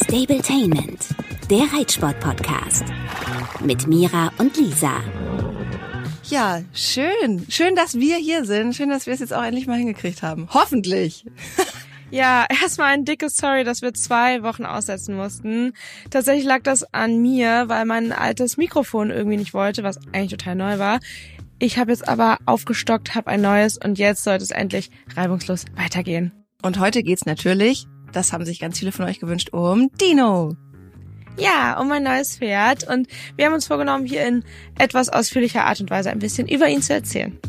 Stabletainment, der Reitsport-Podcast mit Mira und Lisa. Ja, schön. Schön, dass wir hier sind. Schön, dass wir es jetzt auch endlich mal hingekriegt haben. Hoffentlich. Ja, erstmal ein dickes Sorry, dass wir 2 Wochen aussetzen mussten. Tatsächlich lag das an mir, weil mein altes Mikrofon irgendwie nicht wollte, was eigentlich total neu war. Ich habe jetzt aber aufgestockt, habe ein neues und jetzt sollte es endlich reibungslos weitergehen. Und heute geht's natürlich, das haben sich ganz viele von euch gewünscht, um Dino. Ja, um ein neues Pferd und wir haben uns vorgenommen, hier in etwas ausführlicher Art und Weise ein bisschen über ihn zu erzählen.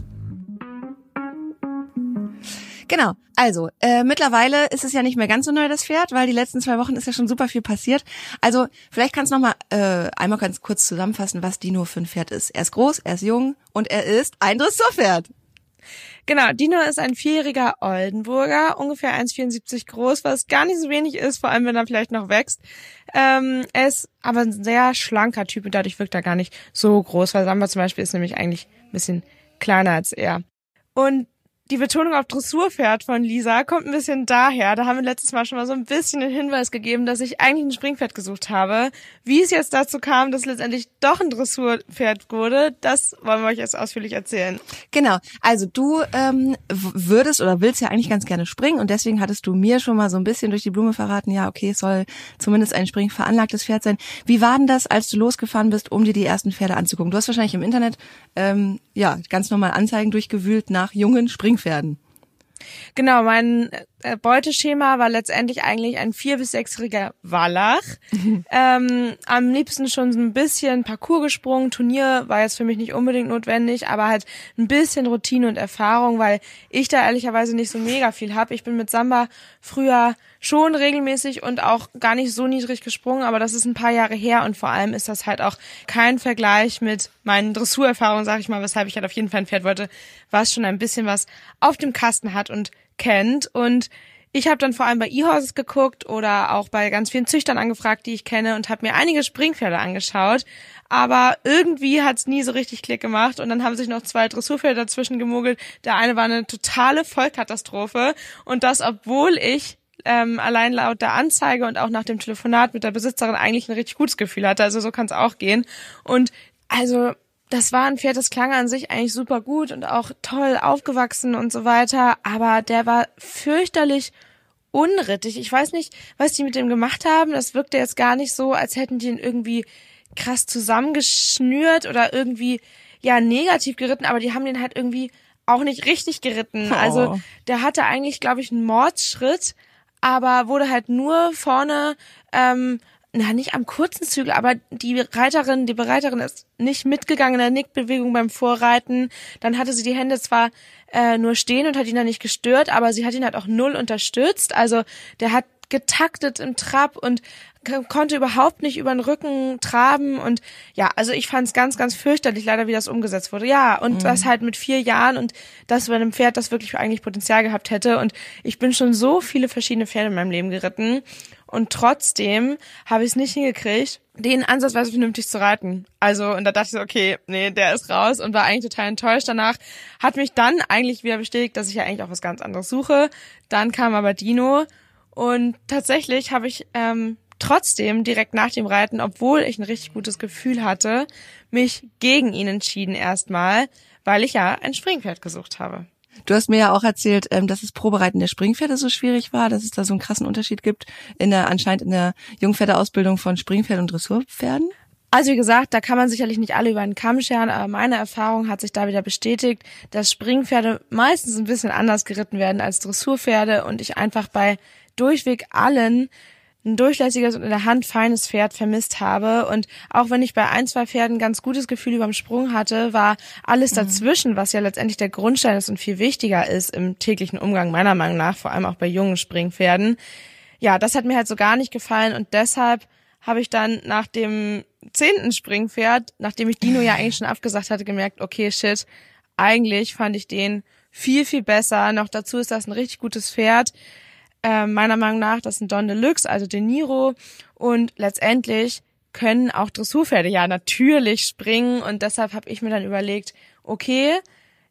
Genau, also mittlerweile ist es ja nicht mehr ganz so neu, das Pferd, weil die letzten 2 Wochen ist ja schon super viel passiert. Also vielleicht kannst du noch mal einmal ganz kurz zusammenfassen, was Dino für ein Pferd ist. Er ist groß, er ist jung und er ist ein Dressurpferd. Genau, Dino ist ein 4-jähriger Oldenburger, ungefähr 1,74 groß, was gar nicht so wenig ist, vor allem wenn er vielleicht noch wächst. Er ist aber ein sehr schlanker Typ und dadurch wirkt er gar nicht so groß, weil Samba zum Beispiel ist nämlich eigentlich ein bisschen kleiner als er. Und die Betonung auf Dressurpferd von Lisa kommt ein bisschen daher. Da haben wir letztes Mal schon mal so ein bisschen den Hinweis gegeben, dass ich eigentlich ein Springpferd gesucht habe. Wie es jetzt dazu kam, dass letztendlich doch ein Dressurpferd wurde, das wollen wir euch jetzt ausführlich erzählen. Genau, also du würdest oder willst ja eigentlich ganz gerne springen und deswegen hattest du mir schon mal so ein bisschen durch die Blume verraten, ja okay, es soll zumindest ein springveranlagtes Pferd sein. Wie war denn das, als du losgefahren bist, um dir die ersten Pferde anzugucken? Du hast wahrscheinlich im Internet ganz normal Anzeigen durchgewühlt nach jungen Springpferden. Genau, mein Beuteschema war letztendlich eigentlich ein 4- bis 6-jähriger Wallach. Am liebsten schon so ein bisschen Parcours gesprungen. Turnier war jetzt für mich nicht unbedingt notwendig, aber halt ein bisschen Routine und Erfahrung, weil ich da ehrlicherweise nicht so mega viel habe. Ich bin mit Samba früher schon regelmäßig und auch gar nicht so niedrig gesprungen, aber das ist ein paar Jahre her und vor allem ist das halt auch kein Vergleich mit meinen Dressurerfahrungen, sag ich mal, weshalb ich halt auf jeden Fall ein Pferd wollte, was schon ein bisschen was auf dem Kasten hat und kennt. Und ich habe dann vor allem bei E-Horses geguckt oder auch bei ganz vielen Züchtern angefragt, die ich kenne und habe mir einige Springpferde angeschaut, aber irgendwie hat's nie so richtig Klick gemacht und dann haben sich noch 2 Dressurpferde dazwischen gemogelt. Der eine war eine totale Vollkatastrophe und das, obwohl ich allein laut der Anzeige und auch nach dem Telefonat mit der Besitzerin eigentlich ein richtig gutes Gefühl hatte. Also so kann es auch gehen. Und also das war ein Pferd, das klang an sich eigentlich super gut und auch toll aufgewachsen und so weiter. Aber der war fürchterlich unrittig. Ich weiß nicht, was die mit dem gemacht haben. Das wirkte jetzt gar nicht so, als hätten die ihn irgendwie krass zusammengeschnürt oder irgendwie negativ geritten. Aber die haben den halt irgendwie auch nicht richtig geritten. Oh. Also der hatte eigentlich, glaube ich, einen Mordsschritt, aber wurde halt nur vorne, nicht am kurzen Zügel, aber die Bereiterin ist nicht mitgegangen in der Nickbewegung beim Vorreiten. Dann hatte sie die Hände zwar nur stehen und hat ihn dann nicht gestört, aber sie hat ihn halt auch null unterstützt. Also der hat getaktet im Trab und konnte überhaupt nicht über den Rücken traben und also ich fand es ganz, ganz fürchterlich leider, wie das umgesetzt wurde. Ja, und das halt mit 4 Jahren und das bei einem Pferd, das wirklich eigentlich Potenzial gehabt hätte und ich bin schon so viele verschiedene Pferde in meinem Leben geritten und trotzdem habe ich es nicht hingekriegt, den ansatzweise vernünftig zu reiten. Also, und da dachte ich so, okay, nee, der ist raus und war eigentlich total enttäuscht danach. Hat mich dann eigentlich wieder bestätigt, dass ich ja eigentlich auch was ganz anderes suche. Dann kam aber Dino und tatsächlich habe ich trotzdem direkt nach dem Reiten, obwohl ich ein richtig gutes Gefühl hatte, mich gegen ihn entschieden erstmal, weil ich ja ein Springpferd gesucht habe. Du hast mir ja auch erzählt, dass das Probereiten der Springpferde so schwierig war, dass es da so einen krassen Unterschied gibt anscheinend in der Jungpferdeausbildung von Springpferden und Dressurpferden. Also wie gesagt, da kann man sicherlich nicht alle über einen Kamm scheren, aber meine Erfahrung hat sich da wieder bestätigt, dass Springpferde meistens ein bisschen anders geritten werden als Dressurpferde und ich einfach bei durchweg allen ein durchlässiges und in der Hand feines Pferd vermisst habe. Und auch wenn ich bei 1, 2 Pferden ein ganz gutes Gefühl überm Sprung hatte, war alles dazwischen, was ja letztendlich der Grundstein ist und viel wichtiger ist im täglichen Umgang meiner Meinung nach, vor allem auch bei jungen Springpferden. Ja, das hat mir halt so gar nicht gefallen und deshalb habe ich dann nach dem 10. Springpferd, nachdem ich Dino ja eigentlich schon abgesagt hatte, gemerkt, okay, shit, eigentlich fand ich den viel, viel besser. Noch dazu ist das ein richtig gutes Pferd. Meiner Meinung nach, das ist ein Don Deluxe, also De Niro. Und letztendlich können auch Dressurpferde ja natürlich springen. Und deshalb habe ich mir dann überlegt, okay,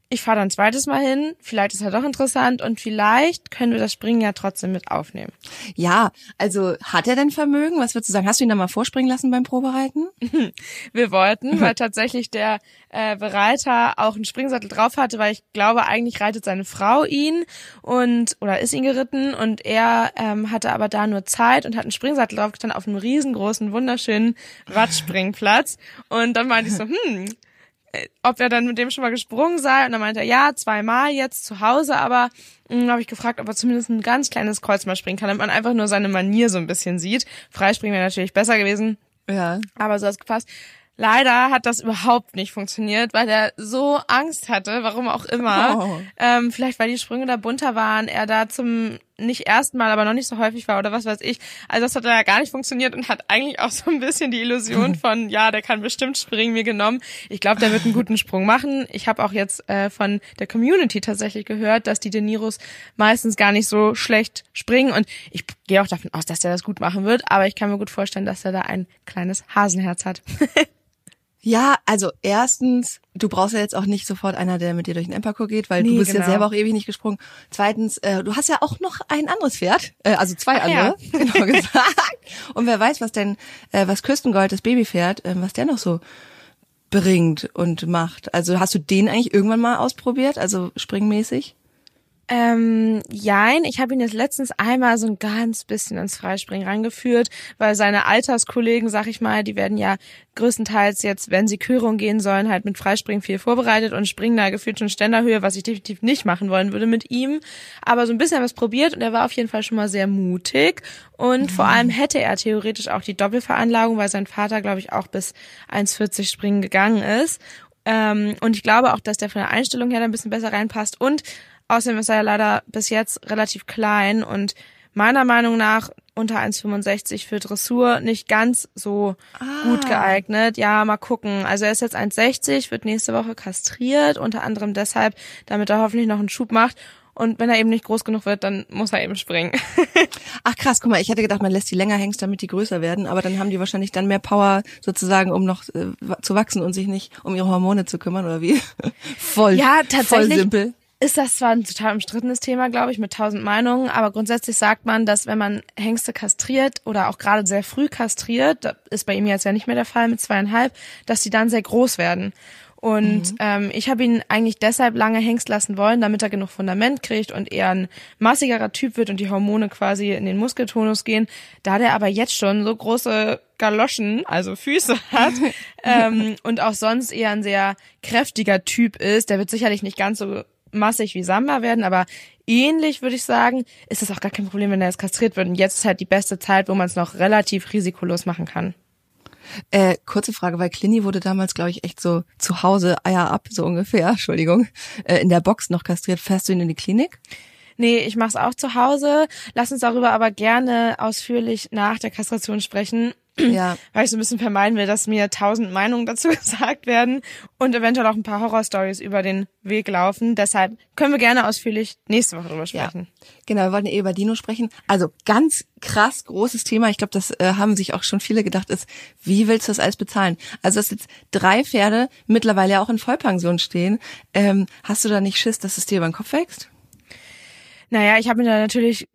ich fahre dann ein zweites Mal hin, vielleicht ist er doch interessant und vielleicht können wir das Springen ja trotzdem mit aufnehmen. Ja, also hat er denn Vermögen? Was würdest du sagen? Hast du ihn da mal vorspringen lassen beim Probereiten? Wir wollten, weil tatsächlich der Bereiter auch einen Springsattel drauf hatte, weil ich glaube, eigentlich reitet seine Frau ihn oder ist ihn geritten und er hatte aber da nur Zeit und hat einen Springsattel draufgetan auf einem riesengroßen, wunderschönen Radspringplatz. Und dann meinte ich so, ob er dann mit dem schon mal gesprungen sei. Und dann meinte er, ja, 2-mal jetzt zu Hause, aber habe ich gefragt, ob er zumindest ein ganz kleines Kreuz mal springen kann, damit man einfach nur seine Manier so ein bisschen sieht. Freispringen wäre natürlich besser gewesen, Ja. aber so hat's gepasst. Leider hat das überhaupt nicht funktioniert, weil er so Angst hatte, warum auch immer. Oh. Vielleicht, weil die Sprünge da bunter waren, er da zum nicht ersten Mal, aber noch nicht so häufig war oder was weiß ich. Also das hat ja gar nicht funktioniert und hat eigentlich auch so ein bisschen die Illusion von, ja, der kann bestimmt springen, mir genommen. Ich glaube, der wird einen guten Sprung machen. Ich habe auch jetzt von der Community tatsächlich gehört, dass die De Niros meistens gar nicht so schlecht springen und ich gehe auch davon aus, dass der das gut machen wird, aber ich kann mir gut vorstellen, dass er da ein kleines Hasenherz hat. Ja, also erstens, du brauchst ja jetzt auch nicht sofort einer, der mit dir durch den Endparcours geht, weil du bist ja genau. selber auch ewig nicht gesprungen. Zweitens, du hast ja auch noch ein anderes Pferd, also 2 andere, ja. genau gesagt. Und wer weiß, was Küstengold, das Babypferd, was der noch so bringt und macht. Also hast du den eigentlich irgendwann mal ausprobiert, also springmäßig? Jein, ich habe ihn jetzt letztens einmal so ein ganz bisschen ins Freispringen reingeführt, weil seine Alterskollegen, sag ich mal, die werden ja größtenteils jetzt, wenn sie Kürung gehen sollen, halt mit Freispringen viel vorbereitet und springen da gefühlt schon Ständerhöhe, was ich definitiv nicht machen wollen würde mit ihm. Aber so ein bisschen was probiert und er war auf jeden Fall schon mal sehr mutig und vor allem hätte er theoretisch auch die Doppelveranlagung, weil sein Vater, glaube ich, auch bis 1,40 springen gegangen ist. Und ich glaube auch, dass der von der Einstellung her da ein bisschen besser reinpasst und außerdem ist er ja leider bis jetzt relativ klein und meiner Meinung nach unter 1,65 für Dressur nicht ganz so gut geeignet. Ja, mal gucken. Also er ist jetzt 1,60, wird nächste Woche kastriert, unter anderem deshalb, damit er hoffentlich noch einen Schub macht. Und wenn er eben nicht groß genug wird, dann muss er eben springen. Ach krass, guck mal, ich hätte gedacht, man lässt die länger hängen, damit die größer werden, aber dann haben die wahrscheinlich dann mehr Power sozusagen, um noch zu wachsen und sich nicht um ihre Hormone zu kümmern, oder wie? Voll simpel. Ist das zwar ein total umstrittenes Thema, glaube ich, mit 1000 Meinungen, aber grundsätzlich sagt man, dass wenn man Hengste kastriert oder auch gerade sehr früh kastriert, das ist bei ihm jetzt ja nicht mehr der Fall mit 2,5, dass die dann sehr groß werden. Und ich habe ihn eigentlich deshalb lange hengst lassen wollen, damit er genug Fundament kriegt und eher ein massigerer Typ wird und die Hormone quasi in den Muskeltonus gehen. Da der aber jetzt schon so große Galoschen, also Füße hat und auch sonst eher ein sehr kräftiger Typ ist, der wird sicherlich nicht ganz so massig wie Samba werden, aber ähnlich würde ich sagen, ist das auch gar kein Problem, wenn er jetzt kastriert wird. Und jetzt ist halt die beste Zeit, wo man es noch relativ risikolos machen kann. Kurze Frage, weil Clini wurde damals, glaube ich, echt so zu Hause, Eier ab, so ungefähr, Entschuldigung, in der Box noch kastriert. Fährst du ihn in die Klinik? Nee, ich mach's auch zu Hause. Lass uns darüber aber gerne ausführlich nach der Kastration sprechen. Ja. Weil ich so ein bisschen vermeiden will, dass mir 1000 Meinungen dazu gesagt werden und eventuell auch ein paar Horrorstories über den Weg laufen. Deshalb können wir gerne ausführlich nächste Woche drüber sprechen. Ja. Genau, wir wollten über Dino sprechen. Also ganz krass großes Thema. Ich glaube, das haben sich auch schon viele gedacht, ist, wie willst du das alles bezahlen? Also dass jetzt 3 Pferde mittlerweile ja auch in Vollpension stehen. Hast du da nicht Schiss, dass es dir über den Kopf wächst? Naja, ich habe mir da natürlich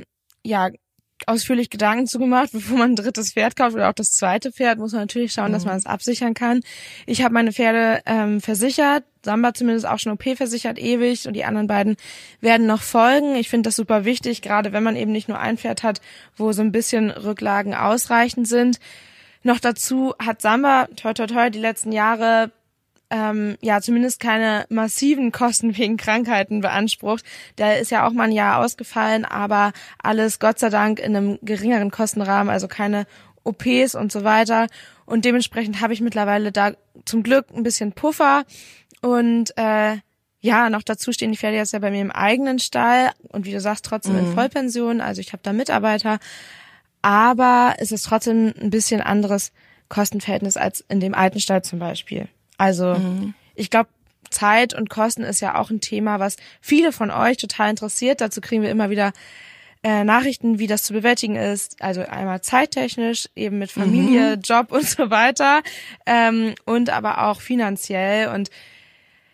ausführlich Gedanken zugemacht, bevor man ein 3. Pferd kauft oder auch das 2. Pferd, muss man natürlich schauen, dass man das absichern kann. Ich habe meine Pferde versichert, Samba zumindest auch schon OP versichert, ewig, und die anderen beiden werden noch folgen. Ich finde das super wichtig, gerade wenn man eben nicht nur ein Pferd hat, wo so ein bisschen Rücklagen ausreichend sind. Noch dazu hat Samba, toi toi toi, die letzten Jahre zumindest keine massiven Kosten wegen Krankheiten beansprucht. Der ist ja auch mal ein Jahr ausgefallen, aber alles Gott sei Dank in einem geringeren Kostenrahmen, also keine OPs und so weiter. Und dementsprechend habe ich mittlerweile da zum Glück ein bisschen Puffer. Und noch dazu stehen die Pferde jetzt ja bei mir im eigenen Stall und wie du sagst, trotzdem in Vollpension. Also ich habe da Mitarbeiter. Aber es ist trotzdem ein bisschen anderes Kostenverhältnis als in dem alten Stall zum Beispiel. Also ich glaube, Zeit und Kosten ist ja auch ein Thema, was viele von euch total interessiert. Dazu kriegen wir immer wieder Nachrichten, wie das zu bewältigen ist. Also einmal zeittechnisch, eben mit Familie, Job und so weiter und aber auch finanziell. Und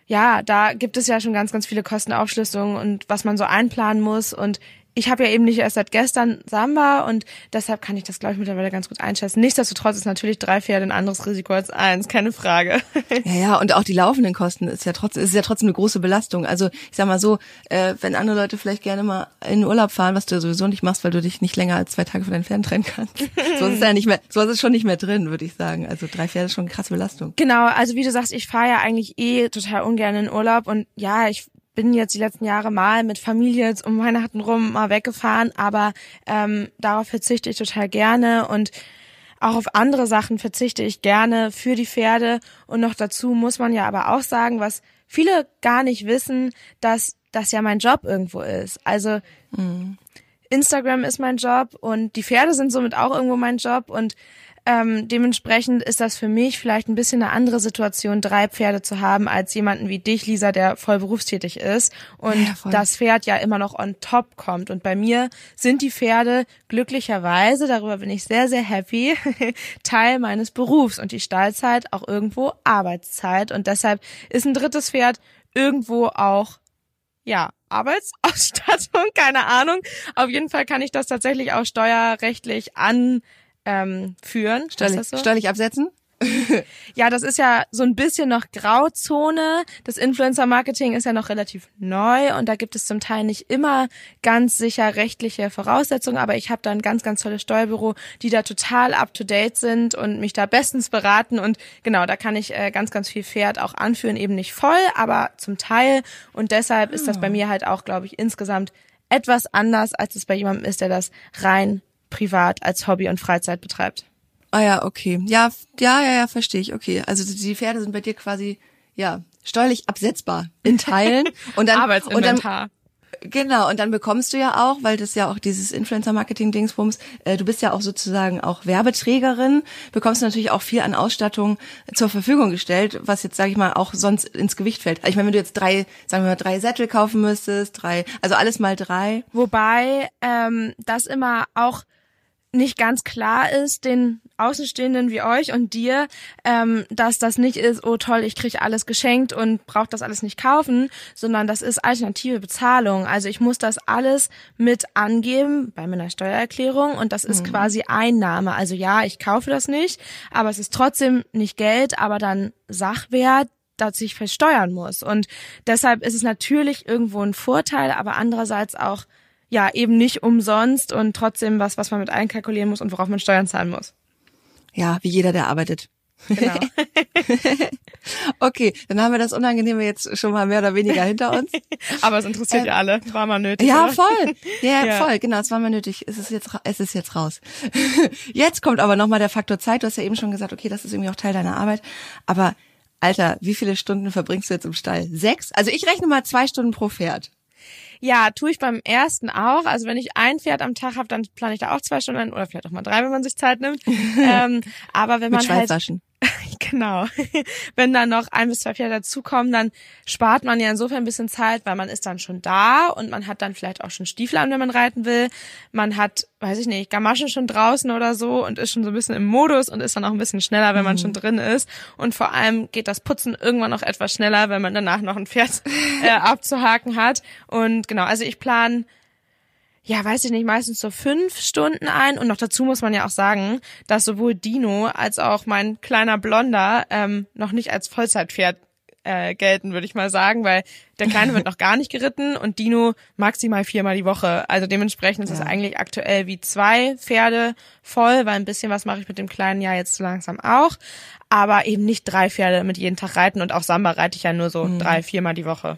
ja, da gibt es ja schon ganz, ganz viele Kostenaufschlüsselungen und was man so einplanen muss. Und ich habe ja eben nicht erst seit gestern Samba und deshalb kann ich das, glaube ich, mittlerweile ganz gut einschätzen. Nichtsdestotrotz ist natürlich 3 Pferde ein anderes Risiko als 1, keine Frage. Ja, und auch die laufenden Kosten ist ja trotzdem eine große Belastung. Also ich sag mal so, wenn andere Leute vielleicht gerne mal in den Urlaub fahren, was du sowieso nicht machst, weil du dich nicht länger als 2 Tage von deinen Pferden trennen kannst. So ist es ja nicht mehr, so ist es schon nicht mehr drin, würde ich sagen. Also 3 Pferde ist schon eine krasse Belastung. Genau, also wie du sagst, ich fahre ja eigentlich total ungern in den Urlaub und ja, ich bin jetzt die letzten Jahre mal mit Familie jetzt um Weihnachten rum mal weggefahren, aber darauf verzichte ich total gerne und auch auf andere Sachen verzichte ich gerne für die Pferde. Und noch dazu muss man ja aber auch sagen, was viele gar nicht wissen, dass das ja mein Job irgendwo ist. Also Instagram ist mein Job und die Pferde sind somit auch irgendwo mein Job und dementsprechend ist das für mich vielleicht ein bisschen eine andere Situation, 3 Pferde zu haben, als jemanden wie dich, Lisa, der voll berufstätig ist und das Pferd ja immer noch on top kommt. Und bei mir sind die Pferde glücklicherweise, darüber bin ich sehr, sehr happy, Teil meines Berufs und die Stallzeit auch irgendwo Arbeitszeit. Und deshalb ist ein 3. Pferd irgendwo auch, ja, Arbeitsausstattung, keine Ahnung. Auf jeden Fall kann ich das tatsächlich auch steuerrechtlich führen. Steuerlich absetzen? Ja, das ist ja so ein bisschen noch Grauzone. Das Influencer-Marketing ist ja noch relativ neu und da gibt es zum Teil nicht immer ganz sicher rechtliche Voraussetzungen, aber ich habe da ein ganz, ganz tolles Steuerbüro, die da total up-to-date sind und mich da bestens beraten und genau, da kann ich ganz, ganz viel Pferd auch anführen, eben nicht voll, aber zum Teil und deshalb ist das bei mir halt auch, glaube ich, insgesamt etwas anders, als es bei jemandem ist, der das rein privat als Hobby und Freizeit betreibt. Ah ja, okay. Ja, verstehe ich. Okay. Also die Pferde sind bei dir quasi, ja, steuerlich absetzbar in Teilen. Und dann, Arbeitsinventar. Genau, und dann bekommst du ja auch, weil das ja auch dieses Influencer-Marketing-Dingsbums, du bist ja auch sozusagen auch Werbeträgerin, bekommst du natürlich auch viel an Ausstattung zur Verfügung gestellt, was jetzt, sage ich mal, auch sonst ins Gewicht fällt. Also ich meine, wenn du jetzt 3 Sättel kaufen müsstest, also alles mal 3. Wobei das immer auch nicht ganz klar ist, den Außenstehenden wie euch und dir, dass das nicht ist, oh toll, ich kriege alles geschenkt und brauche das alles nicht kaufen, sondern das ist alternative Bezahlung. Also ich muss das alles mit angeben bei meiner Steuererklärung und das ist quasi Einnahme. Also ja, ich kaufe das nicht, aber es ist trotzdem nicht Geld, aber dann Sachwert, das ich versteuern muss. Und deshalb ist es natürlich irgendwo ein Vorteil, aber andererseits auch ja, eben nicht umsonst und trotzdem was man mit einkalkulieren muss und worauf man Steuern zahlen muss. Ja, wie jeder, der arbeitet. Genau. Okay, dann haben wir das Unangenehme jetzt schon mal mehr oder weniger hinter uns. Aber es interessiert ja alle. War mal nötig. Ja, oder? voll. Ja, voll. Genau, es war mal nötig. Es ist jetzt raus. Jetzt kommt aber nochmal der Faktor Zeit. Du hast ja eben schon gesagt, okay, das ist irgendwie auch Teil deiner Arbeit. Aber Alter, wie viele Stunden verbringst du jetzt im Stall? 6? Also ich rechne mal 2 Stunden pro Pferd. Ja, tue ich beim ersten auch. Also wenn ich ein Pferd am Tag habe, dann plane ich da auch 2 Stunden ein oder vielleicht auch mal 3, wenn man sich Zeit nimmt. Aber wenn man mit Schweißwaschen. Genau. Wenn dann noch 1 bis 2 Pferde dazukommen, dann spart man ja insofern ein bisschen Zeit, weil man ist dann schon da und man hat dann vielleicht auch schon Stiefel an, wenn man reiten will. Man hat, weiß ich nicht, Gamaschen schon draußen oder so und ist schon so ein bisschen im Modus und ist dann auch ein bisschen schneller, wenn man schon drin ist. Und vor allem geht das Putzen irgendwann noch etwas schneller, wenn man danach noch ein Pferd abzuhaken hat. Und genau, also ich plane, ja, weiß ich nicht, meistens so 5 Stunden ein. Und noch dazu muss man ja auch sagen, dass sowohl Dino als auch mein kleiner Blonder noch nicht als Vollzeitpferd gelten, würde ich mal sagen, weil der Kleine wird noch gar nicht geritten und Dino maximal 4-mal die Woche. Also dementsprechend ist es eigentlich aktuell wie 2 Pferde voll, weil ein bisschen was mache ich mit dem Kleinen ja jetzt so langsam auch. Aber eben nicht 3 Pferde mit jeden Tag reiten und auch Samba reite ich ja nur so 3-4-mal die Woche.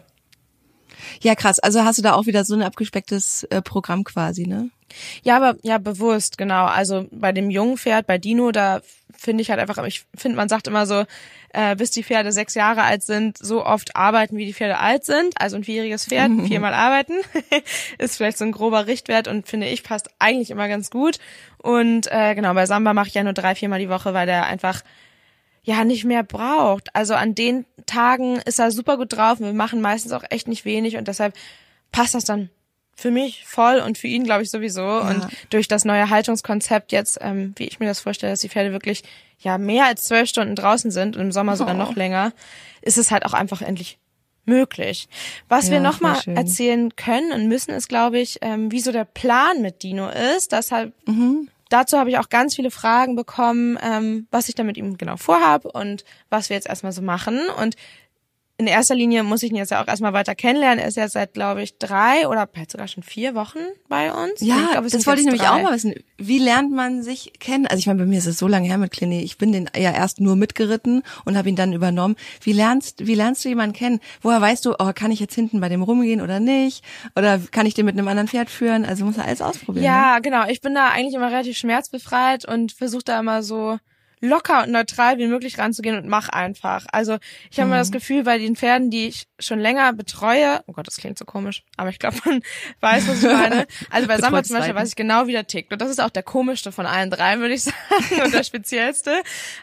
Ja, krass. Also hast du da auch wieder so ein abgespecktes Programm quasi, ne? Ja, aber ja, bewusst, genau. Also bei dem jungen Pferd, bei Dino, da finde ich halt einfach, ich finde, man sagt immer so, bis die Pferde 6 Jahre alt sind, so oft arbeiten, wie die Pferde alt sind. Also ein 4-jähriges Pferd, 4-mal arbeiten, ist vielleicht so ein grober Richtwert und finde ich, passt eigentlich immer ganz gut. Und genau, bei Samba mache ich ja nur 3-4-mal die Woche, weil der einfach ja nicht mehr braucht. Also an den Tagen ist er super gut drauf und wir machen meistens auch echt nicht wenig und deshalb passt das dann für mich voll und für ihn, glaube ich, sowieso. Ja. Und durch das neue Haltungskonzept jetzt, wie ich mir das vorstelle, dass die Pferde wirklich ja mehr als 12 Stunden draußen sind und im Sommer sogar noch länger, ist es halt auch einfach endlich möglich. Was wir Ja, noch mal voll schön. erzählen können und müssen, ist, glaube ich, wie so der Plan mit Dino ist. Dazu habe ich auch ganz viele Fragen bekommen, was ich da mit ihm genau vorhabe und was wir jetzt erstmal so machen. Und in erster Linie muss ich ihn jetzt ja auch erstmal weiter kennenlernen. Er ist jetzt seit, glaube ich, 3 oder vielleicht sogar schon 4 Wochen bei uns. Ja, ich glaub, es das sind wollte ich jetzt nämlich 3. auch mal wissen. Wie lernt man sich kennen? Also ich meine, bei mir ist es so lange her mit Clini. Ich bin den ja erst nur mitgeritten und habe ihn dann übernommen. Wie lernst du jemanden kennen? Woher weißt du, kann ich jetzt hinten bei dem rumgehen oder nicht? Oder kann ich den mit einem anderen Pferd führen? Also muss er alles ausprobieren. Ja, ne? genau. Ich bin da eigentlich immer relativ schmerzbefreit und versuche da immer so locker und neutral wie möglich ranzugehen und mach einfach. Also ich habe immer das Gefühl, bei den Pferden, die ich schon länger betreue, oh Gott, das klingt so komisch, aber ich glaube, man weiß, was ich meine. Also bei Samba zum Beispiel weiß ich genau, wie der tickt. Und das ist auch der komischste von allen 3, würde ich sagen, und der speziellste.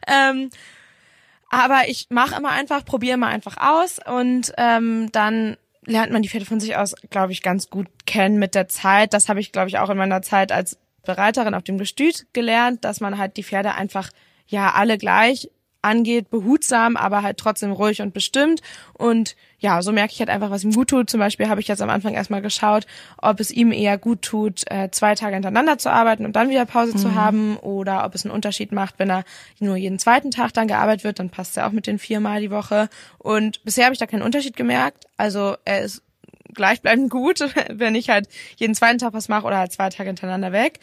Aber ich mache immer einfach, probiere immer einfach aus und dann lernt man die Pferde von sich aus, glaube ich, ganz gut kennen mit der Zeit. Das habe ich, glaube ich, auch in meiner Zeit als Bereiterin auf dem Gestüt gelernt, dass man halt die Pferde einfach alle gleich angeht, behutsam, aber halt trotzdem ruhig und bestimmt. Und ja, so merke ich halt einfach, was ihm gut tut. Zum Beispiel habe ich jetzt am Anfang erstmal geschaut, ob es ihm eher gut tut, 2 Tage hintereinander zu arbeiten und dann wieder Pause zu haben, oder ob es einen Unterschied macht, wenn er nur jeden zweiten Tag dann gearbeitet wird, dann passt er auch mit den 4-mal die Woche. Und bisher habe ich da keinen Unterschied gemerkt. Also er ist gleichbleibend gut, wenn ich halt jeden zweiten Tag was mache oder halt 2 Tage hintereinander weg.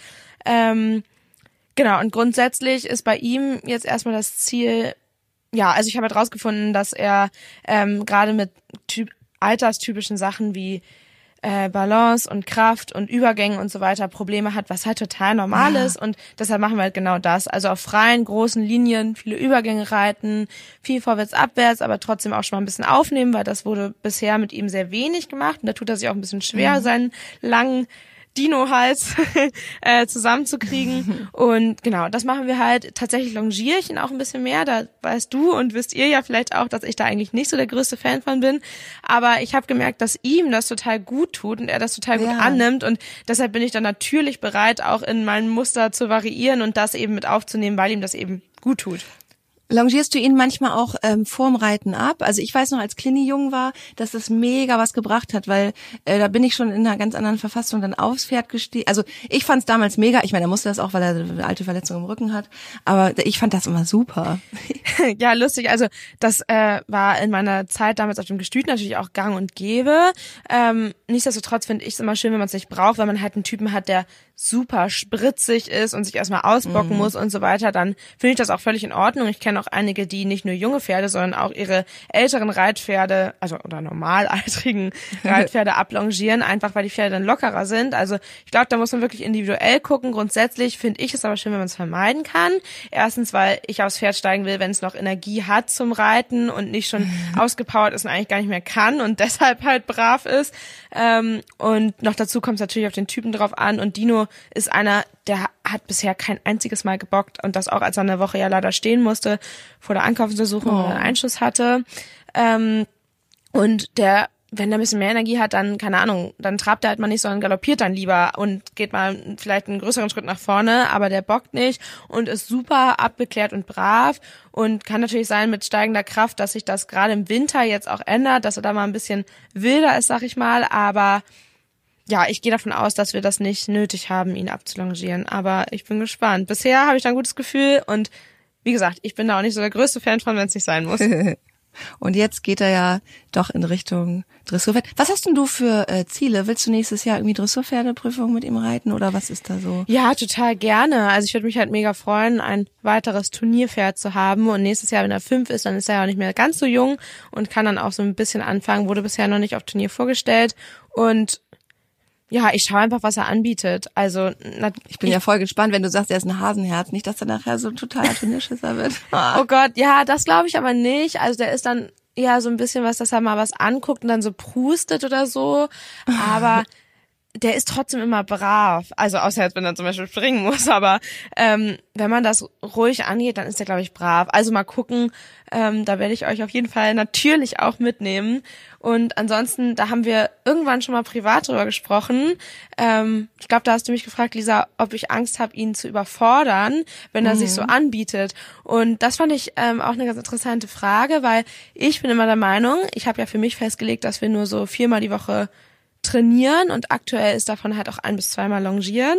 Genau, und grundsätzlich ist bei ihm jetzt erstmal das Ziel, also ich habe halt rausgefunden, dass er gerade mit alterstypischen Sachen wie Balance und Kraft und Übergängen und so weiter Probleme hat, was halt total normal ist, und deshalb machen wir halt genau das. Also auf freien, großen Linien viele Übergänge reiten, viel vorwärts, abwärts, aber trotzdem auch schon mal ein bisschen aufnehmen, weil das wurde bisher mit ihm sehr wenig gemacht und da tut er sich auch ein bisschen schwer, seinen langen Dino-Hals zusammenzukriegen. Und genau, das machen wir halt. Tatsächlich longiere ich ihn auch ein bisschen mehr. Da weißt du und wisst ihr ja vielleicht auch, dass ich da eigentlich nicht so der größte Fan von bin. Aber ich habe gemerkt, dass ihm das total gut tut und er das total gut annimmt. Und deshalb bin ich dann natürlich bereit, auch in meinem Muster zu variieren und das eben mit aufzunehmen, weil ihm das eben gut tut. Longierst du ihn manchmal auch vorm Reiten ab? Also ich weiß noch, als Clini jung war, dass das mega was gebracht hat, weil da bin ich schon in einer ganz anderen Verfassung dann aufs Pferd gestiegen. Also ich fand es damals mega. Ich meine, er musste das auch, weil er eine alte Verletzung im Rücken hat. Aber ich fand das immer super. Ja, lustig. Also das war in meiner Zeit damals auf dem Gestüt natürlich auch gang und gäbe. Nichtsdestotrotz finde ich es immer schön, wenn man es nicht braucht, weil man halt einen Typen hat, der super spritzig ist und sich erstmal ausbocken muss und so weiter, dann finde ich das auch völlig in Ordnung. Ich kenne auch einige, die nicht nur junge Pferde, sondern auch ihre älteren Reitpferde, also oder normalaltrigen Reitpferde ablongieren, einfach weil die Pferde dann lockerer sind. Also ich glaube, da muss man wirklich individuell gucken. Grundsätzlich finde ich es aber schön, wenn man es vermeiden kann. Erstens, weil ich aufs Pferd steigen will, wenn es noch Energie hat zum Reiten und nicht schon ausgepowert ist und eigentlich gar nicht mehr kann und deshalb halt brav ist. Und noch dazu kommt es natürlich auf den Typen drauf an, und Dino ist einer, der hat bisher kein einziges Mal gebockt, und das auch, als er eine Woche ja leider stehen musste vor der Ankaufsuntersuchung und einen Einschuss hatte. Und der, wenn er ein bisschen mehr Energie hat, dann, keine Ahnung, dann trabt er halt mal nicht, sondern galoppiert dann lieber und geht mal vielleicht einen größeren Schritt nach vorne, aber der bockt nicht und ist super abgeklärt und brav, und kann natürlich sein mit steigender Kraft, dass sich das gerade im Winter jetzt auch ändert, dass er da mal ein bisschen wilder ist, sag ich mal, aber ja, ich gehe davon aus, dass wir das nicht nötig haben, ihn abzulongieren, aber ich bin gespannt. Bisher habe ich da ein gutes Gefühl, und wie gesagt, ich bin da auch nicht so der größte Fan von, wenn es nicht sein muss. Und jetzt geht er ja doch in Richtung Dressurpferd. Was hast denn du für Ziele? Willst du nächstes Jahr irgendwie Dressurpferdeprüfung mit ihm reiten, oder was ist da so? Ja, total gerne. Also ich würde mich halt mega freuen, ein weiteres Turnierpferd zu haben. Und nächstes Jahr, wenn er 5 ist, dann ist er ja auch nicht mehr ganz so jung und kann dann auch so ein bisschen anfangen. Wurde bisher noch nicht auf Turnier vorgestellt. Und ja, ich schaue einfach, was er anbietet. Also ich bin ja voll gespannt, wenn du sagst, er ist ein Hasenherz, nicht, dass er nachher so ein totaler Turnierschisser wird. Oh Gott, ja, das glaube ich aber nicht. Also der ist dann eher so ein bisschen was, dass er mal was anguckt und dann so prustet oder so. Aber der ist trotzdem immer brav. Also außer jetzt, wenn er zum Beispiel springen muss, aber wenn man das ruhig angeht, dann ist er, glaube ich, brav. Also mal gucken, da werde ich euch auf jeden Fall natürlich auch mitnehmen. Und ansonsten, da haben wir irgendwann schon mal privat drüber gesprochen. Ich glaube, da hast du mich gefragt, Lisa, ob ich Angst habe, ihn zu überfordern, wenn er sich so anbietet. Und das fand ich auch eine ganz interessante Frage, weil ich bin immer der Meinung, ich habe ja für mich festgelegt, dass wir nur so 4-mal die Woche trainieren und aktuell ist davon halt auch 1- bis 2-mal Longieren.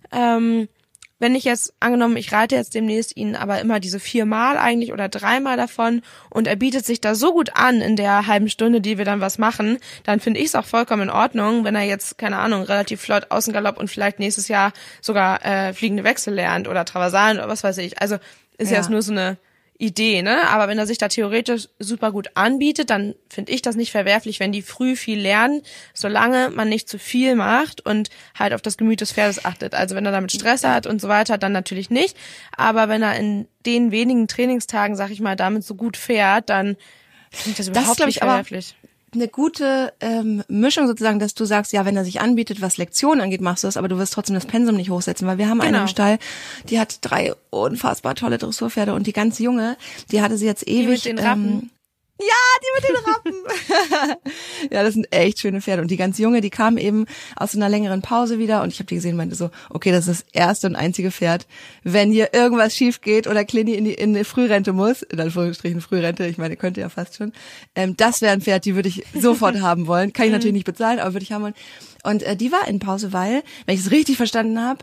Wenn ich jetzt, angenommen, ich reite jetzt demnächst ihn aber immer diese 4-mal eigentlich oder 3-mal davon und er bietet sich da so gut an in der halben Stunde, die wir dann was machen, dann finde ich es auch vollkommen in Ordnung, wenn er jetzt, keine Ahnung, relativ flott Außengalopp und vielleicht nächstes Jahr sogar fliegende Wechsel lernt oder Traversalen oder was weiß ich. Also ist ja jetzt nur so eine Idee, ne? Aber wenn er sich da theoretisch super gut anbietet, dann finde ich das nicht verwerflich, wenn die früh viel lernen, solange man nicht zu viel macht und halt auf das Gemüt des Pferdes achtet. Also wenn er damit Stress hat und so weiter, dann natürlich nicht. Aber wenn er in den wenigen Trainingstagen, sag ich mal, damit so gut fährt, dann finde ich das überhaupt nicht verwerflich. Eine gute Mischung sozusagen, dass du sagst, ja, wenn er sich anbietet, was Lektionen angeht, machst du das, aber du wirst trotzdem das Pensum nicht hochsetzen, weil wir haben eine im Stall, die hat 3 unfassbar tolle Dressurpferde und die ganz junge, die hatte sie jetzt ewig. Die mit den Rappen. Ja, die mit den Rappen. Ja, das sind echt schöne Pferde. Und die ganz junge, die kam eben aus einer längeren Pause wieder und ich habe die gesehen und meinte so, okay, das ist das erste und einzige Pferd. Wenn hier irgendwas schief geht oder Clini in die Frührente muss, in Anführungsstrichen Frührente, ich meine, könnte ja fast schon, das wäre ein Pferd, die würde ich sofort haben wollen. Kann ich natürlich nicht bezahlen, aber würde ich haben wollen. Und die war in Pause, weil, wenn ich es richtig verstanden habe,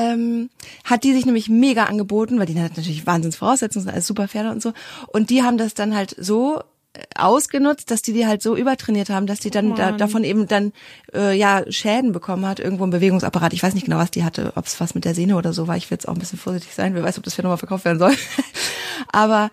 hat die sich nämlich mega angeboten, weil die hat natürlich Wahnsinnsvoraussetzungen, sind alles super Pferde und so. Und die haben das dann halt so ausgenutzt, dass die halt so übertrainiert haben, dass die dann davon eben dann Schäden bekommen hat, irgendwo im Bewegungsapparat. Ich weiß nicht genau, was die hatte, ob es was mit der Sehne oder so war. Ich will jetzt auch ein bisschen vorsichtig sein. Wer weiß, ob das Pferd nochmal verkauft werden soll. Aber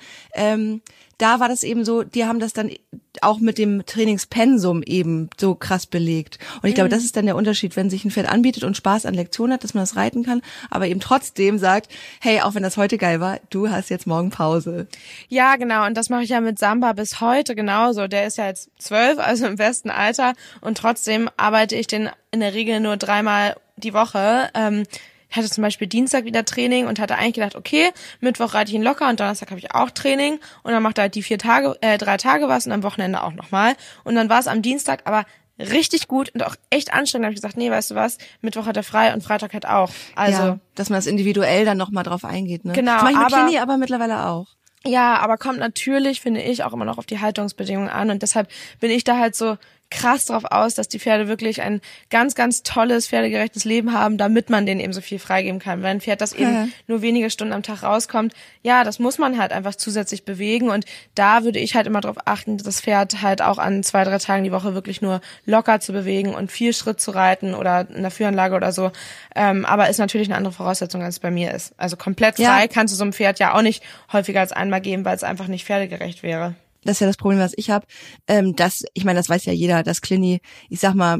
da war das eben so, die haben das dann auch mit dem Trainingspensum eben so krass belegt. Und ich glaube, das ist dann der Unterschied, wenn sich ein Pferd anbietet und Spaß an Lektionen hat, dass man das reiten kann, aber eben trotzdem sagt, hey, auch wenn das heute geil war, du hast jetzt morgen Pause. Ja, genau. Und das mache ich ja mit Samba bis heute genauso. Der ist ja jetzt 12, also im besten Alter. Und trotzdem arbeite ich den in der Regel nur 3-mal die Woche. Ich hatte zum Beispiel Dienstag wieder Training und hatte eigentlich gedacht, okay, Mittwoch reite ich ihn locker und Donnerstag habe ich auch Training und dann macht er halt die 3 Tage was und am Wochenende auch nochmal. Und dann war es am Dienstag aber richtig gut und auch echt anstrengend. Da habe ich gesagt, nee, weißt du was, Mittwoch hat er frei und Freitag halt auch. Also ja, dass man das individuell dann nochmal drauf eingeht. Ne? Genau, das mache ich mit Clini aber mittlerweile auch. Ja, aber kommt natürlich, finde ich, auch immer noch auf die Haltungsbedingungen an und deshalb bin ich da halt so krass drauf aus, dass die Pferde wirklich ein ganz, ganz tolles, pferdegerechtes Leben haben, damit man denen eben so viel freigeben kann. Weil ein Pferd, das eben nur wenige Stunden am Tag rauskommt, ja, das muss man halt einfach zusätzlich bewegen und da würde ich halt immer drauf achten, das Pferd halt auch an 2-3 Tagen die Woche wirklich nur locker zu bewegen und viel Schritt zu reiten oder in der Führanlage oder so. Aber ist natürlich eine andere Voraussetzung, als es bei mir ist. Also komplett frei kannst du so einem Pferd ja auch nicht häufiger als einmal geben, weil es einfach nicht pferdegerecht wäre. Das ist ja das Problem, was ich habe. Ich meine, das weiß ja jeder, dass Clini, ich sag mal,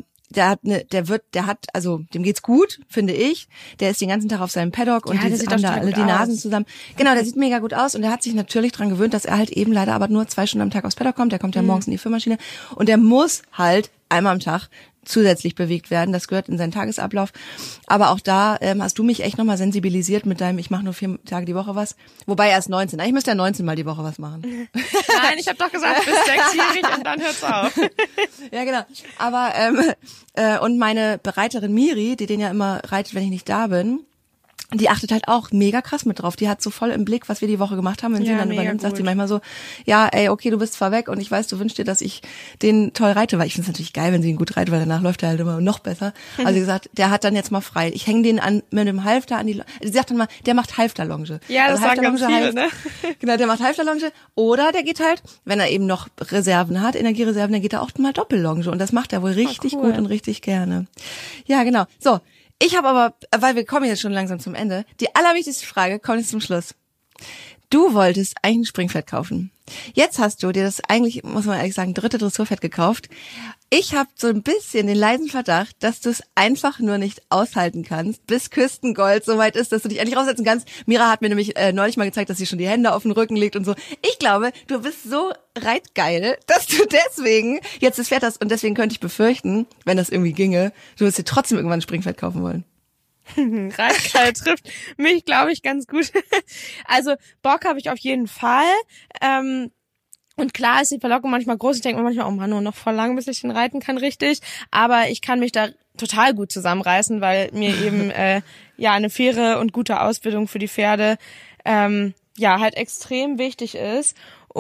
dem geht's gut, finde ich. Der ist den ganzen Tag auf seinem Paddock und die haben da alle die Nasen zusammen. Genau, der sieht mega gut aus und der hat sich natürlich dran gewöhnt, dass er halt eben leider aber nur 2 Stunden am Tag aufs Paddock kommt. Der kommt ja morgens in die Führmaschine und der muss halt einmal am Tag zusätzlich bewegt werden. Das gehört in seinen Tagesablauf. Aber auch da hast du mich echt nochmal sensibilisiert mit deinem, ich mache nur 4 Tage die Woche was. Wobei erst 19. Ich müsste ja 19 Mal die Woche was machen. Nein, ich habe doch gesagt, bis 6-jährig und dann hört's auf. Ja, genau. Aber und meine Bereiterin Miri, die den ja immer reitet, wenn ich nicht da bin, die achtet halt auch mega krass mit drauf. Die hat so voll im Blick, was wir die Woche gemacht haben. Wenn sie ihn dann übernimmt, sagt sie manchmal so, ja, ey, okay, du bist zwar weg und ich weiß, du wünschst dir, dass ich den toll reite, weil ich finde es natürlich geil, wenn sie ihn gut reitet, weil danach läuft er halt immer noch besser. Also sie gesagt, der hat dann jetzt mal frei. Ich hänge den mit dem Halfter an die, sie sagt dann mal, der macht Halfterlonge. Ja, das sagen ganz viele, ne? Genau, der macht Halfterlonge. Oder der geht halt, wenn er eben noch Reserven hat, Energiereserven, dann geht er auch mal Doppellonge. Und das macht er wohl richtig gut und richtig gerne. Ja, genau. So. Ich habe aber, weil wir kommen jetzt schon langsam zum Ende, die allerwichtigste Frage kommt jetzt zum Schluss. Du wolltest eigentlich ein Springpferd kaufen. Jetzt hast du dir das eigentlich, muss man ehrlich sagen, 3. Dressurpferd gekauft. Ich habe so ein bisschen den leisen Verdacht, dass du es einfach nur nicht aushalten kannst, bis Küstengold soweit ist, dass du dich endlich raussetzen kannst. Mira hat mir nämlich neulich mal gezeigt, dass sie schon die Hände auf den Rücken legt und so. Ich glaube, du bist so reitgeil, dass du deswegen jetzt das Pferd hast. Und deswegen könnte ich befürchten, wenn das irgendwie ginge, du wirst dir trotzdem irgendwann ein Springpferd kaufen wollen. Reitgeil trifft mich, glaube ich, ganz gut. Also Bock habe ich auf jeden Fall. Und klar ist die Verlockung manchmal groß. Ich denke mir manchmal, oh Mann, nur noch voll lang, bis ich den reiten kann, richtig. Aber ich kann mich da total gut zusammenreißen, weil mir eben eine faire und gute Ausbildung für die Pferde halt extrem wichtig ist.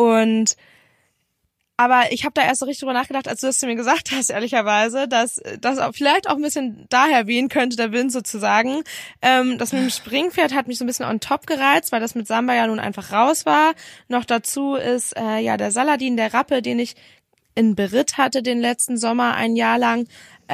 Aber ich habe da erst so richtig drüber nachgedacht, als du das zu mir gesagt hast, ehrlicherweise, dass das auch vielleicht auch ein bisschen daher wehen könnte, der Wind sozusagen. Das mit dem Springpferd hat mich so ein bisschen on top gereizt, weil das mit Samba ja nun einfach raus war. Noch dazu ist der Saladin, der Rappe, den ich in Beritt hatte den letzten Sommer 1 Jahr lang,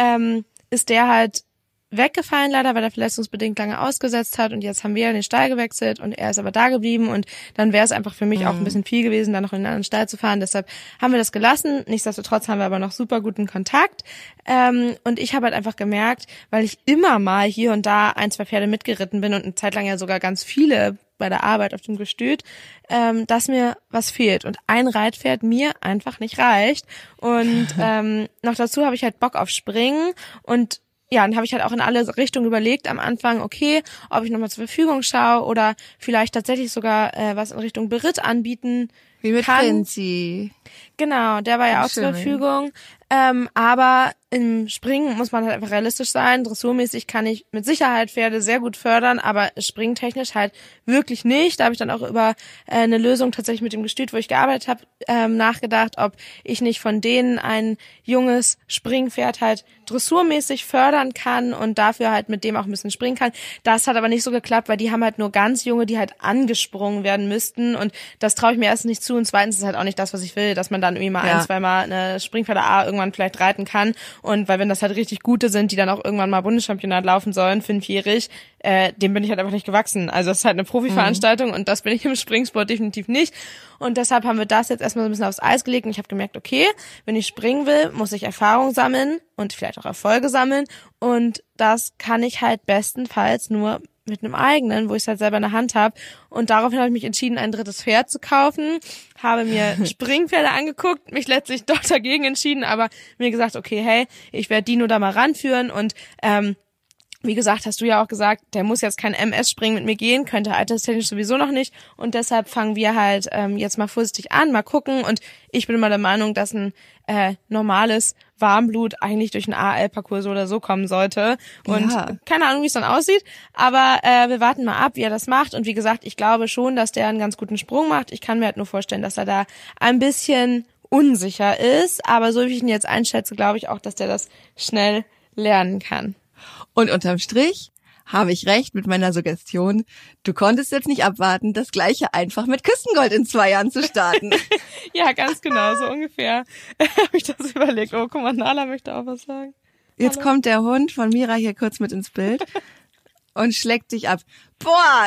ist der halt weggefallen leider, weil er verletzungsbedingt lange ausgesetzt hat und jetzt haben wir den Stall gewechselt und er ist aber da geblieben und dann wäre es einfach für mich auch ein bisschen viel gewesen, da noch in einen anderen Stall zu fahren. Deshalb haben wir das gelassen. Nichtsdestotrotz haben wir aber noch super guten Kontakt und ich habe halt einfach gemerkt, weil ich immer mal hier und da 1, 2 Pferde mitgeritten bin und eine Zeit lang ja sogar ganz viele bei der Arbeit auf dem Gestüt, dass mir was fehlt und ein Reitpferd mir einfach nicht reicht und noch dazu habe ich halt Bock auf Springen und ja, dann habe ich halt auch in alle Richtungen überlegt am Anfang, okay, ob ich nochmal zur Verfügung schaue oder vielleicht tatsächlich sogar was in Richtung Beritt anbieten Wie mit kann. Prinzi. Genau, der war ja auch zur Verfügung. Aber im Springen muss man halt einfach realistisch sein. Dressurmäßig kann ich mit Sicherheit Pferde sehr gut fördern, aber springtechnisch halt wirklich nicht. Da habe ich dann auch über eine Lösung tatsächlich mit dem Gestüt, wo ich gearbeitet habe, nachgedacht, ob ich nicht von denen ein junges Springpferd halt dressurmäßig fördern kann und dafür halt mit dem auch ein bisschen springen kann. Das hat aber nicht so geklappt, weil die haben halt nur ganz junge, die halt angesprungen werden müssten und das traue ich mir erstens nicht zu und zweitens ist halt auch nicht das, was ich will, dass man dann irgendwie mal 1, 2 Mal eine Springpferde A irgendwann vielleicht reiten kann und weil wenn das halt richtig gute sind, die dann auch irgendwann mal Bundeschampionat laufen sollen, 5-jährig, dem bin ich halt einfach nicht gewachsen. Also es ist halt eine Profiveranstaltung und das bin ich im Springsport definitiv nicht und deshalb haben wir das jetzt erstmal so ein bisschen aufs Eis gelegt und ich habe gemerkt, okay, wenn ich springen will, muss ich Erfahrung sammeln und vielleicht auch Erfolge sammeln und das kann ich halt bestenfalls nur mit einem eigenen, wo ich es halt selber in der Hand habe. Und daraufhin habe ich mich entschieden, ein 3. Pferd zu kaufen, habe mir Springpferde angeguckt, mich letztlich doch dagegen entschieden, aber mir gesagt, okay, hey, ich werde Dino da mal ranführen und wie gesagt, hast du ja auch gesagt, der muss jetzt kein MS-Springen mit mir gehen, könnte alterstechnisch sowieso noch nicht und deshalb fangen wir halt jetzt mal vorsichtig an, mal gucken und ich bin immer der Meinung, dass ein normales Warmblut eigentlich durch einen AL-Parcours so oder so kommen sollte und keine Ahnung, wie es dann aussieht, aber wir warten mal ab, wie er das macht und wie gesagt, ich glaube schon, dass der einen ganz guten Sprung macht. Ich kann mir halt nur vorstellen, dass er da ein bisschen unsicher ist, aber so wie ich ihn jetzt einschätze, glaube ich auch, dass der das schnell lernen kann. Und unterm Strich habe ich recht mit meiner Suggestion. Du konntest jetzt nicht abwarten, das Gleiche einfach mit Küstengold in 2 Jahren zu starten. Ja, ganz genau, so ungefähr habe ich das überlegt. Oh, guck mal, Nala möchte auch was sagen. Jetzt Hallo. kommt der Hund von Mira hier kurz mit ins Bild und schlägt dich ab. Boah,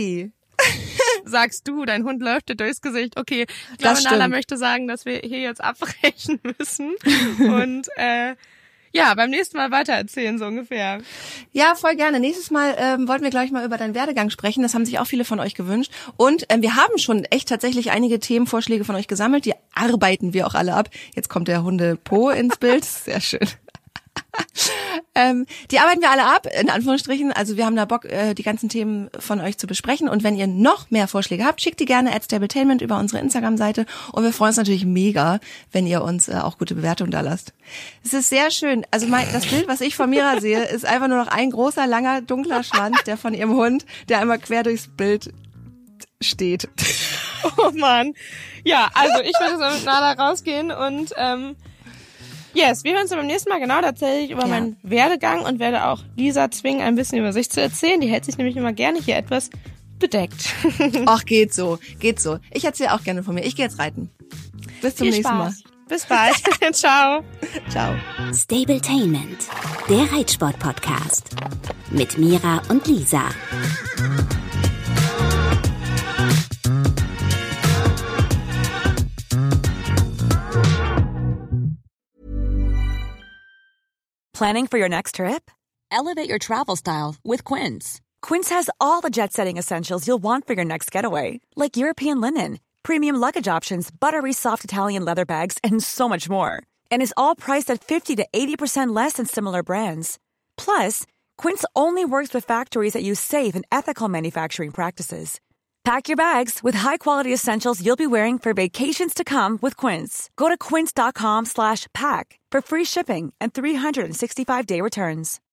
Sagst du, dein Hund läuft dir durchs Gesicht. Okay, ich glaube, Nala möchte sagen, dass wir hier jetzt abbrechen müssen und beim nächsten Mal weitererzählen, so ungefähr. Ja, voll gerne. Nächstes Mal wollten wir gleich mal über deinen Werdegang sprechen. Das haben sich auch viele von euch gewünscht. Und wir haben schon echt tatsächlich einige Themenvorschläge von euch gesammelt. Die arbeiten wir auch alle ab. Jetzt kommt der Hunde-Po ins Bild. Sehr schön. Die arbeiten wir alle ab, in Anführungsstrichen. Also wir haben da Bock, die ganzen Themen von euch zu besprechen. Und wenn ihr noch mehr Vorschläge habt, schickt die gerne @stabletainment über unsere Instagram-Seite. Und wir freuen uns natürlich mega, wenn ihr uns auch gute Bewertungen da lasst. Es ist sehr schön. Also das Bild, was ich von Mira sehe, ist einfach nur noch ein großer, langer, dunkler Schwanz, der von ihrem Hund, der einmal quer durchs Bild steht. Oh Mann. Ja, also ich würde jetzt mit Nala rausgehen und yes, wir hören uns dann beim nächsten Mal. Genau, da erzähle ich über meinen Werdegang und werde auch Lisa zwingen, ein bisschen über sich zu erzählen. Die hält sich nämlich immer gerne hier etwas bedeckt. Ach, geht so. Ich erzähle auch gerne von mir. Ich gehe jetzt reiten. Bis zum nächsten Mal. Bis bald. Ciao. Ciao. Stabletainment, der Reitsport-Podcast mit Mira und Lisa. Planning for your next trip? Elevate your travel style with Quince. Quince has all the jet-setting essentials you'll want for your next getaway, like European linen, premium luggage options, buttery soft Italian leather bags, and so much more. And is all priced at 50 to 80% less than similar brands. Plus, Quince only works with factories that use safe and ethical manufacturing practices. Pack your bags with high-quality essentials you'll be wearing for vacations to come with Quince. Go to quince.com/pack for free shipping and 365-day returns.